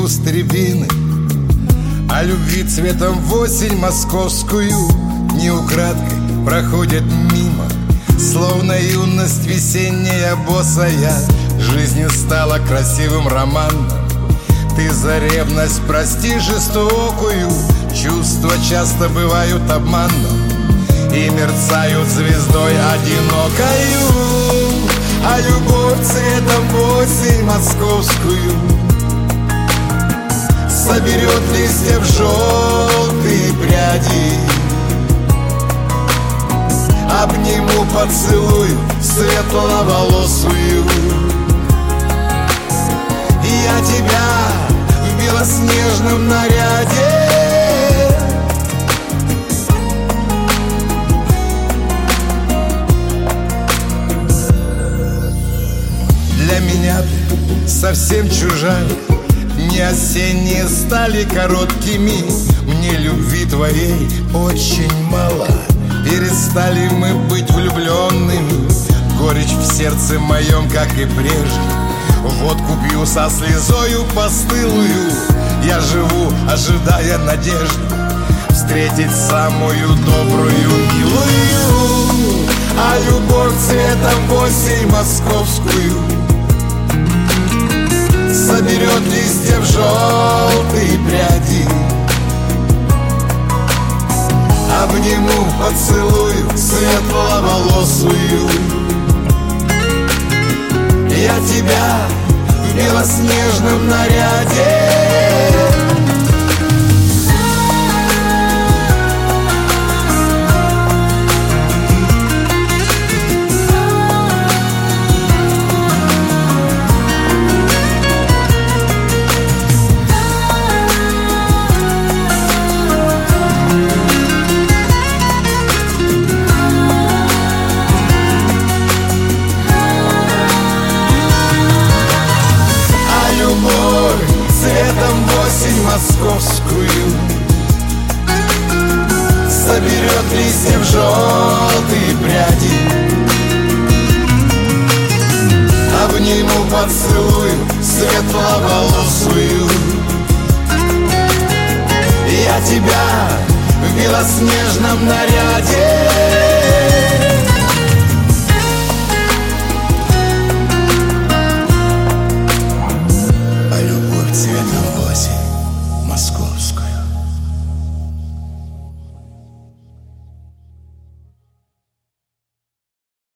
куст рябины. О любви цветом в осень московскую не украдкой проходят мимо. Словно юность весенняя босая жизнью стала красивым романом. Ты за ревность прости жестокую, чувства часто бывают обманом и мерцают звездой одинокою. А любовь цветом в осень московскую соберет листья в желтые пряди. Обниму, поцелую светловолосую. И я тебя в белоснежном наряде. Для меня ты совсем чужая. Дни осенние стали короткими. Мне любви твоей очень мало. Перестали мы быть влюбленными. Горечь в сердце моем, как и прежде. Водку пью со слезою постылую. Я живу, ожидая надежды встретить самую добрую, милую. А любовь цветом в осень московскую соберет листья в желтые пряди. Обниму, поцелую светловолосую. Я тебя в белоснежном наряде. Цветом в осень московскую соберет листья в желтые пряди. Обниму, поцелую светловолосую. Я тебя в белоснежном наряде.